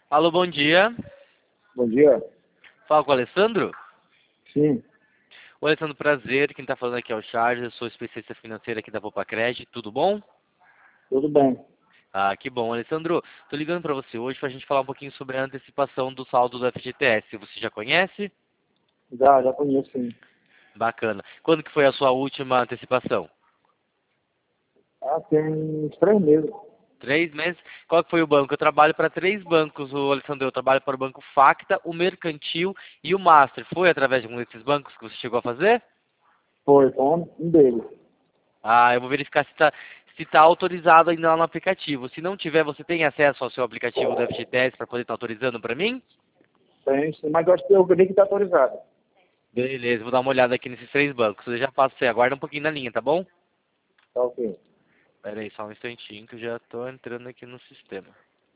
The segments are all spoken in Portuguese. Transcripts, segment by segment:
Alô, bom dia. Bom dia. Fala com o Alessandro. Sim, Oi, Alessandro, prazer. Quem está falando aqui é o Charles. Eu sou especialista financeiro aqui da Popacred. Tudo bom? tudo bem. Ah, que bom. Alessandro, tô ligando para você hoje para a gente falar um pouquinho sobre a antecipação do saldo do FGTS. Você já conhece? Já conheço, sim. Bacana. Quando que foi a sua última antecipação? Tem uns 3 meses. 3 meses? Qual que foi o banco? Eu trabalho para 3 bancos, o Alessandro. Eu trabalho para o Banco Facta, o Mercantil e o Master. Foi através de um desses bancos que você chegou a fazer? Foi um deles. Ah, eu vou verificar se tá autorizado ainda lá no aplicativo. Se não tiver, você tem acesso ao seu aplicativo do FGTS para poder estar autorizando para mim? Tem, sim, mas eu acho que eu vi que está autorizado. Beleza, vou dar uma olhada aqui nesses 3 bancos. Eu já passo você. Aguarda um pouquinho na linha, tá bom? Tá ok. Pera aí, só um instantinho que eu já tô entrando aqui no sistema.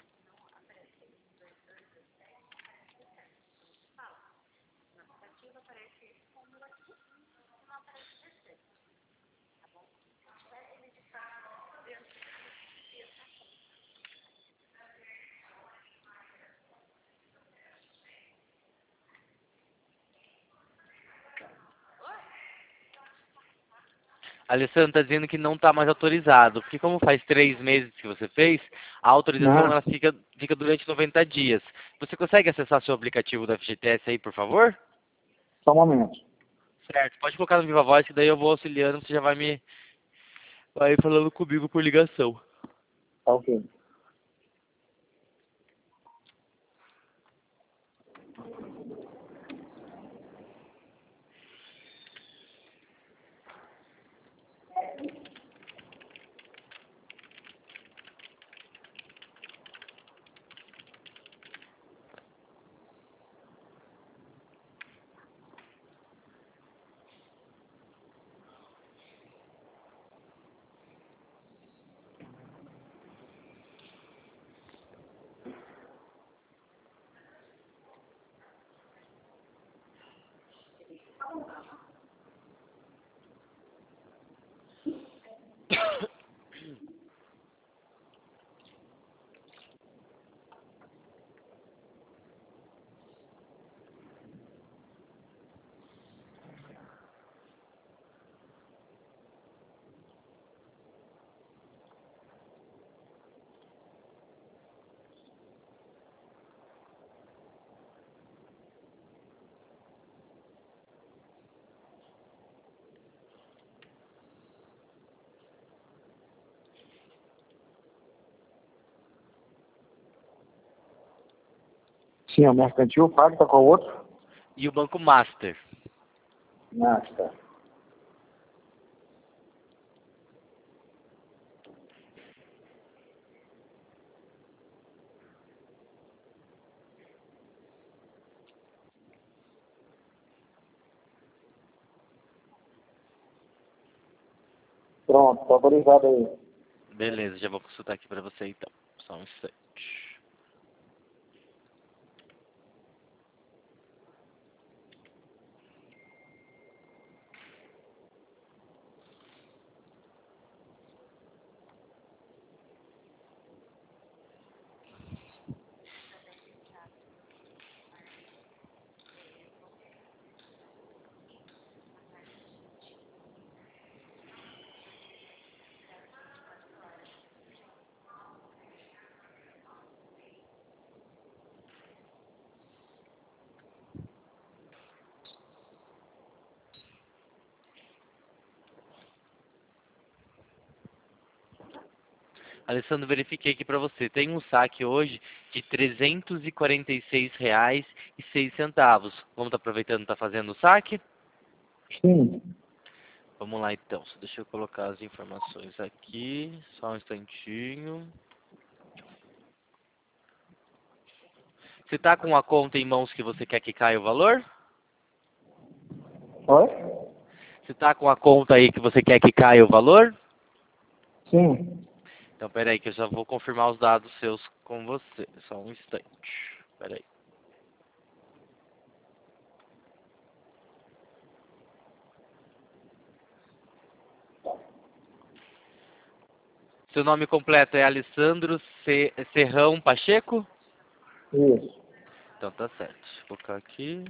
Alessandro está dizendo que não está mais autorizado, porque como faz 3 meses que você fez, a autorização Não, ela fica durante 90 dias. Você consegue acessar seu aplicativo do FGTS aí, por favor? só um momento. Certo, pode colocar no Viva Voz que daí eu vou auxiliando, você já vai falando comigo por ligação. Tá ok. Sim, o mercantil paga, tá com o outro? E o Banco Master. Ah, tá. Pronto, tá autorizado aí. Beleza, já vou consultar aqui pra você então. Só um instante. Alessandro, verifiquei aqui pra você. Tem um saque hoje de R$ 346,06. Vamos tá aproveitando e tá fazendo o saque? Sim. Vamos lá então. Só deixa eu colocar as informações aqui. Só um instantinho. Você tá com a conta em mãos que você quer que caia o valor? Oi? Você tá com a conta aí que você quer que caia o valor? Sim. Então, peraí, que eu já vou confirmar os dados seus com você. Só um instante. Peraí. Seu nome completo é Alessandro Serrão Pacheco? Isso. Então tá certo. Vou colocar aqui.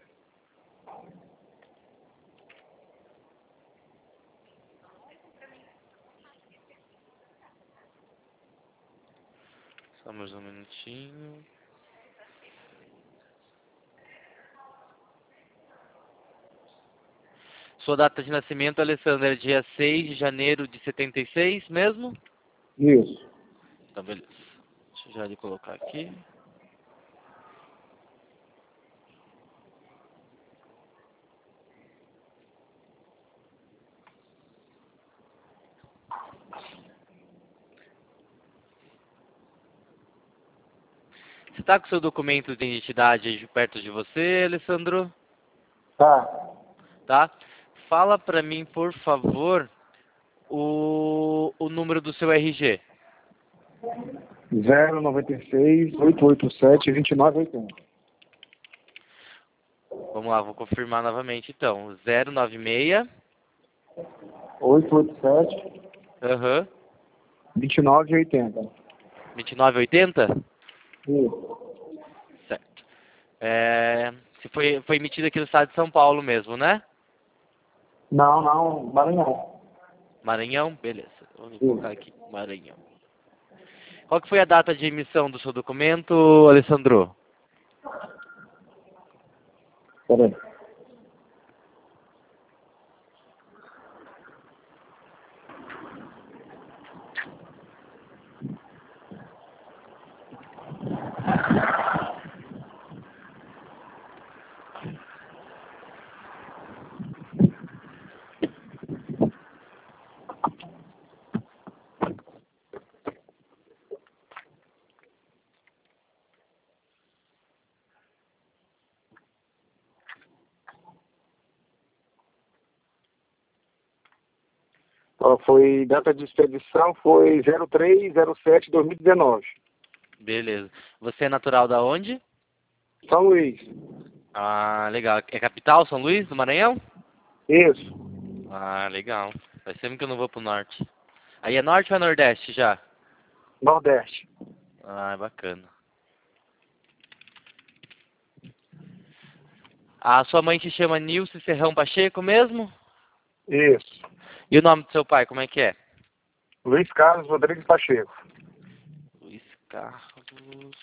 Só mais um minutinho. Sua data de nascimento, Alessandro, é dia 6 de janeiro de 76 mesmo? Isso. Então, beleza. Deixa eu já lhe colocar aqui. Você está com seu documento de identidade aí perto de você, Alessandro? Tá. Tá? Fala pra mim, por favor, o número do seu RG. 096-887-2980. Vamos lá, vou confirmar novamente então. 096. 887 Aham. 2980. 2980? Isso. Certo. Se foi emitido aqui no estado de São Paulo mesmo, né? Não, Maranhão. Maranhão? Beleza. Vou Isso. colocar aqui, Maranhão. Qual que foi a data de emissão do seu documento, Alessandro? Peraí. Ó, foi data de expedição foi 03/07/2019. Beleza. Você é natural da onde? São Luís. Ah, legal. É capital, São Luís, do Maranhão? Isso. Ah, legal. Faz sempre que eu não vou pro norte. Aí é norte ou é nordeste já? Nordeste. Ah, é bacana. A sua mãe te chama Nilce Serrão Pacheco mesmo? Isso. E o nome do seu pai, como é que é? Luiz Carlos Rodrigues Pacheco. Luiz Carlos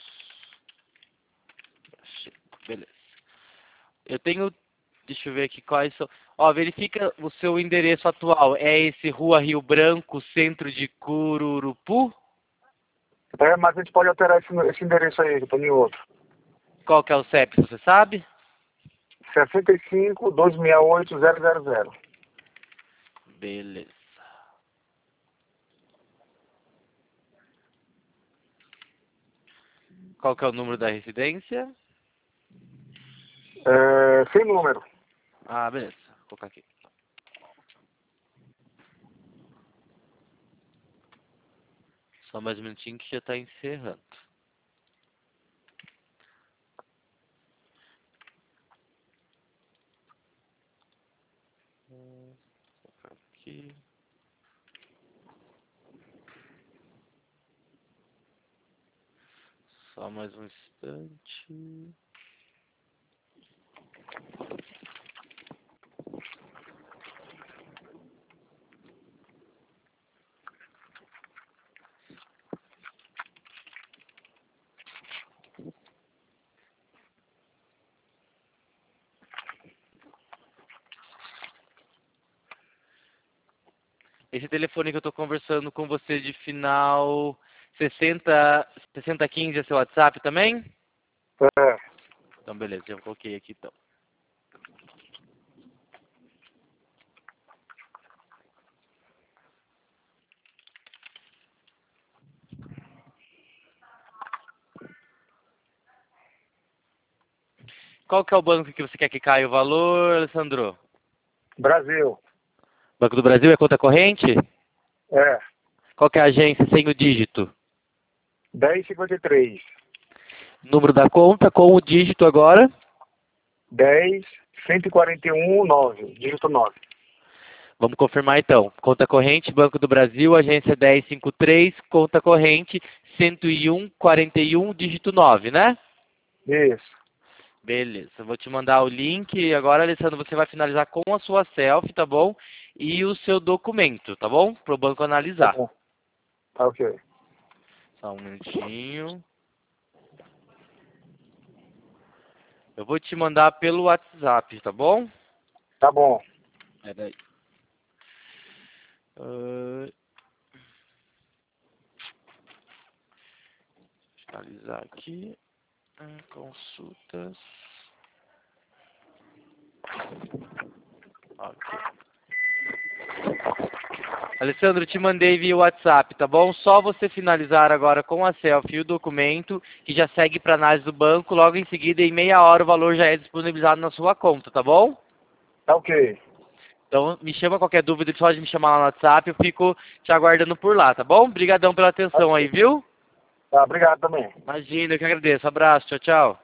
Pacheco. Beleza. Eu tenho... Deixa eu ver aqui quais são... Ó, verifica o seu endereço atual. É esse Rua Rio Branco, centro de Cururupu? É, mas a gente pode alterar esse endereço aí, que eu tô em outro. Qual que é o CEP, você sabe? 65-268-000. Beleza. Qual que é o número da residência? Sem número. Ah, beleza. Vou colocar aqui. Só mais um minutinho que já está encerrando. Vou colocar aqui. Só mais um instante. Esse telefone que eu estou conversando com você de final 6015 é seu WhatsApp também? É. Então, beleza. Já coloquei aqui, então. Qual que é o banco que você quer que caia o valor, Alessandro? Brasil. Banco do Brasil é conta corrente? É. Qual que é a agência sem o dígito? 1053. Número da conta com o dígito agora? 10-141-9. Dígito 9. Vamos confirmar então. Conta corrente, Banco do Brasil, agência 1053, conta corrente 101 41 dígito 9, né? Isso. Beleza, eu vou te mandar o link e agora, Alessandro, você vai finalizar com a sua selfie, tá bom? E o seu documento, tá bom? Para o banco Tá analisar. bom. Tá ok. Só um minutinho. Eu vou te mandar pelo WhatsApp, tá bom? Tá bom. Pera aí. Finalizar aqui. Consultas. Ok. Alessandro, te mandei via WhatsApp, tá bom? Só você finalizar agora com a selfie e o documento, que já segue para análise do banco. Logo em seguida, em meia hora, o valor já é disponibilizado na sua conta, tá bom? Tá ok. Então, me chama qualquer dúvida, pode me chamar lá no WhatsApp. Eu fico te aguardando por lá, tá bom? Obrigadão pela Tá atenção aí, ok. viu? Tá, obrigado também. Imagina, eu que agradeço. Abraço, tchau, tchau.